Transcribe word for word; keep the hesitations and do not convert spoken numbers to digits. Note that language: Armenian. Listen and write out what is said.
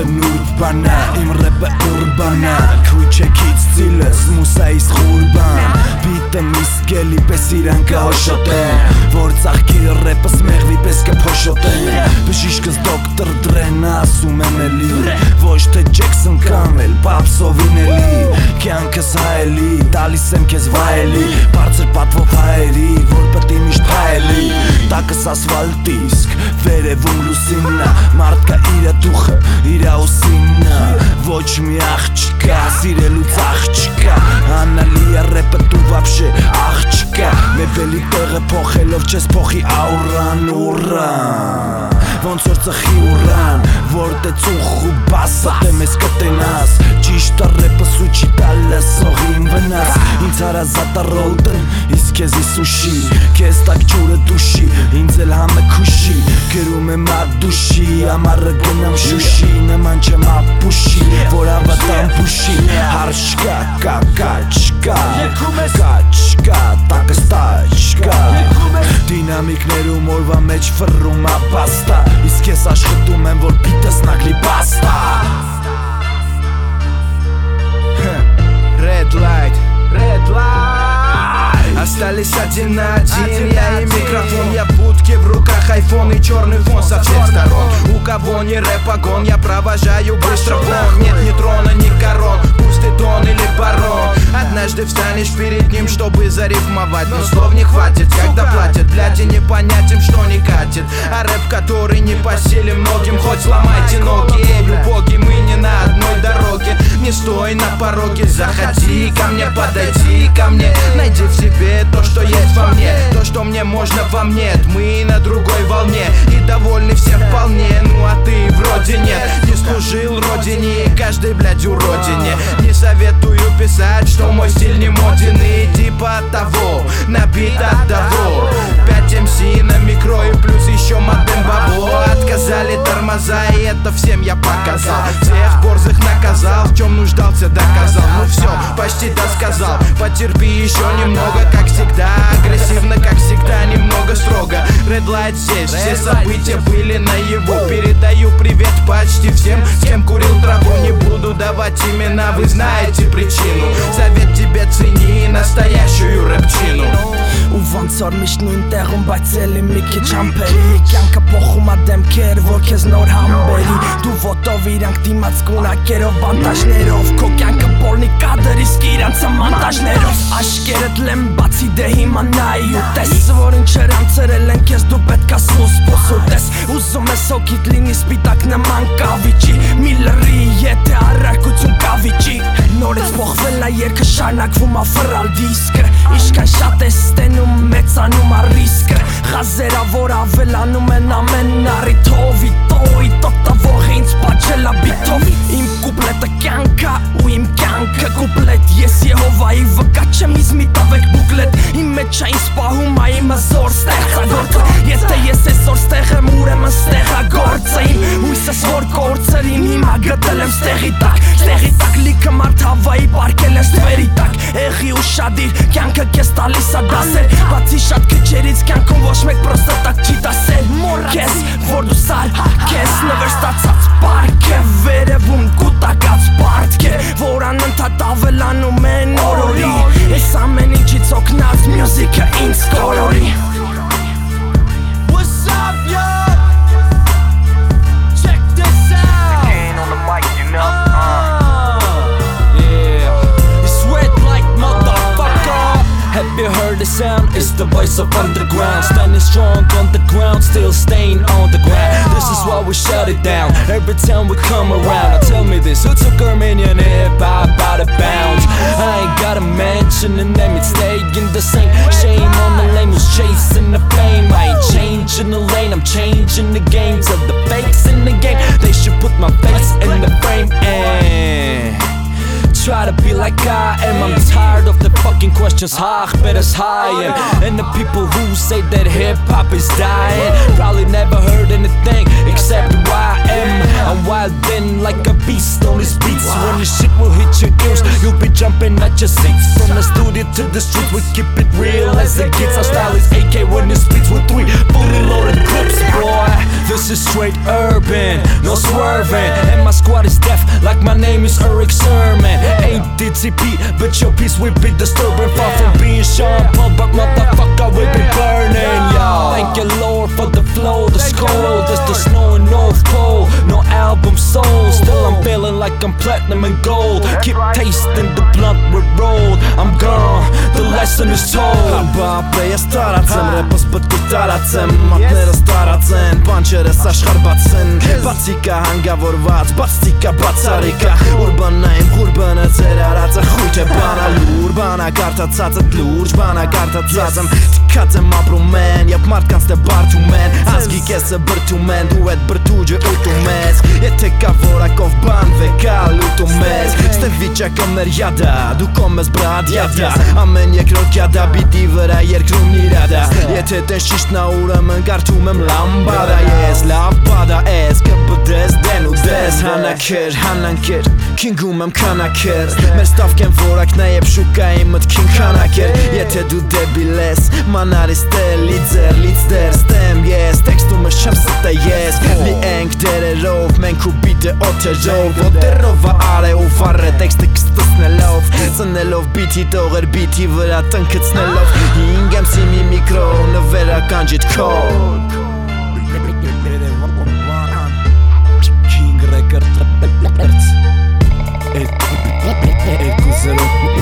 են ուրբանա, իմ ռեպը ուրբանա, քույչեքից ծիլս մուսայիս խուրբան, բիտը միսկելի պես իրան կհոշոտեն, որ ծաղկի ռեպս մեղվի պես կփոշոտեն, բժիշկս դոկտր Դրեն ասում եմ էլի, ոչ թե Ջեքսոն կամ էլ Պապսովին էլի, կյանքս հայելի, տալիս եմ քեզ վայելի, բարձր պատվով հայերի, որ պետք է միշտ հայելի, տակս ասվալտ իսկ, վերևում լուսիննա, մարդկա իրա դուխը, իրա ուսիննա, ոչ մի աղջկա, սիրելուց աղջկա, անալի է ռեպը դու վաբշե աղջկա, մեբելի տեղը փոխելով չես փոխի աուրան ուրան, ոնց որ ծխի ուրան, որ տե ծուխ ու բասը տե մեզ կտենաս, ճիշտ է ռեպը սուչի տալը սողին վնաս, ինձ հարազատ է ռոլտն, իսկ քեզ իսուշի, քեզ տակ ջուրը դուշի, ինձ էլ համը քուշի, գրում եմ ադուշի, ամառը գնամ շուշի, նման չեմ ապուշի, որ ավատամ բուշի, հարշկա, կա, կաչկա, կաչկա, տակս տաչկա, դինամիկներում օրվա մեջ ֆռում ապաստա, իսկ ես աշխատում եմ, որ բիտս նագլի բաստա. Red light, red light. Остались один на один, я и микрофон, я в будке, в руках айфон и черный фон со всех сторон. У кого не рэп-огон, я провожаю быстро вон. Нет ни трона, ни корон, пусть ты Дон или барон. Однажды встанешь перед ним, чтобы зарифмовать, но слов не хватит, когда платят. Бляди непонятен, что не катит, а рэп, который не по силе многим, хоть сломайте ноги. Эй, боги, мы не на одной дороге, не стой на пороге, заходи ко мне, подойди ко мне, найди в себе то, что есть во мне, то, что мне можно, вам нет. Мы на другой волне и довольны все вполне. Ну а ты вроде нет, не служил родине, каждой, блядь, уродине. Не советую писать, что мой стиль не моден, и типа того, набит от того. Пять эм си на микро и плюс еще модем бабло. Отказали тормоза, и это всем я показал. Всех борзых наказал, в чем нуждался, доказал. Ну все, почти досказал, потерпи еще немного, как всегда, агрессивно, как всегда, немного строго. Red light здесь, все события были наяву. Передаю привет почти всем, с кем курил траву. Не буду давать имена, вы знаете причину. Совет тебе, цени настоящую рэпчину. Ու ոնց որ միշտ նույն տեղում բայց էլի մի քիչ ամպերի Կյանքը փոխում ա դեմքեր, որ քեզ նոր համբերի Դու ոտով իրանք դիմաց կունակերով, բանտաժներով Քո կյանքը բոլնի կադր, իսկ իրանց մոնտաժներով Աշկերդ լեմ բացի դե հիմա նայի ու տես Որ ինչեր անցրել են քեզ դու պետք ա սուս պոսուտես Ուզում ես հոգիդ լինի սպիտակ նման կավիճի Մի լռի եթե առարկություն կավիճի Նորից փոխվել ա երգը շարնակվում ա ֆռալ դիսկը Իշքան շատ ես ստենում մեծանում ա ռիսկը Խազերա որ ավելանում են ամեն առիթով Իտոյ տոտավող ինձ պաչել ա բիթով Իմ կուպլետը կյանք ա ու իմ կյանքը կուպլետ Ես Եհովայի վկա չեմ իզմիտ ավեք բուկլետ Իմ մեջ ա ինձ պահում ա իմը զոր ստեղծագործը Եթե ես այսօր ստեղ եմ ուրեմն ստեղ ա գործը Իմ հույսս որ կորցրին հիմա գտել եմ ստեղի տակ Ստեղի տակ լիքը մարդ հավայի պարկել են ստվերի տակ Եղի ու շադիր կյանքը կեզ տալիս ա դասեր Բացի շատ քչերից կյանքում ոչ մեկ պրոստը տակ չի դասել Քեզ որ դու սար քեզ նվեր ստացած պարկ է Վերևում կուտակած պարտք է որ անընդհատ ավելանում է նորորի Ես ամեն ինչից օգնած մյուզիկը ինձ կորորի What's up, yo? Check this out. Ain't on the mic, you know. Have you heard the sound? It's the voice of underground Standing strong on the ground, still staying on the ground This is why we shut it down every time we come around Now tell me this, who took Armenian hip-hop out of bounds? I ain't got a mansion and them, it's staying the same Shame on the lame who's chasing the fame I ain't changing the lane, I'm changing the game Tell the fakes in the game, they should put my face in the frame and try to be like I am I'm tired of the fucking questions How better as I am And the people who say that hip-hop is dying Probably never heard anything except who I am I'm wild then like a beast on these beats When the shit will hit your ears You'll be jumping at your your seats. From the studio to the streets, we keep it real as it gets. Our style is A K when it speaks with three fully loaded clips, boy. This is straight urban, no swerving. And my squad is deaf, like my name is Eric Sermon. Ain't D T P, but your piece will be disturbing. Far from being Sean Paul, but motherfucker will be burning, yo. Thank you, Lord, for the flow, the skull. There's the snow in North Pole, no album sold. Still I'm feeling like I'm platinum and gold. Keep tasting the blunt with rolled. I'm gone, the lesson is told. Haba pleja staracem, repo zbytku taracem. Matnera staracen, panqeres ashkarbacen. Bacika hanga vorvac, bacika bacarika. Urbana im gurbana ceraraca hujte bana lur. Bana karta cacet lur, bana karta cacem. Tikacem apru men, jap markan ste bartu men. Azgi kese bërtu men, duhet bërtu gjë utu mes. Jete ka vora kov banve ka lutu mes. Ste vicja kamer jada, du komes brad jada. Amen je krok jada, biti vëra jer krum një rada. Jete ten shisht na ure më ngartu me mlambada. Jes, lav pada es, këbëdes denu des. Hana kër, hanan kër, kingu me m'kana kër. Mer staf kem vora kna jep shuka i më t'kin kana kër. Jete du debiles, manari ste lidzer, lidzder. Stem jes, tekstu me shëm se te jes. Li enk dere rov, men ku bite o te rov. O te rova are u farre tekste kstës në lov. Së në lov biti të gër biti vëra të në këtës në lov. Ingem si mi mikro, në vera kanë gjitë kod. King Record. E ku zero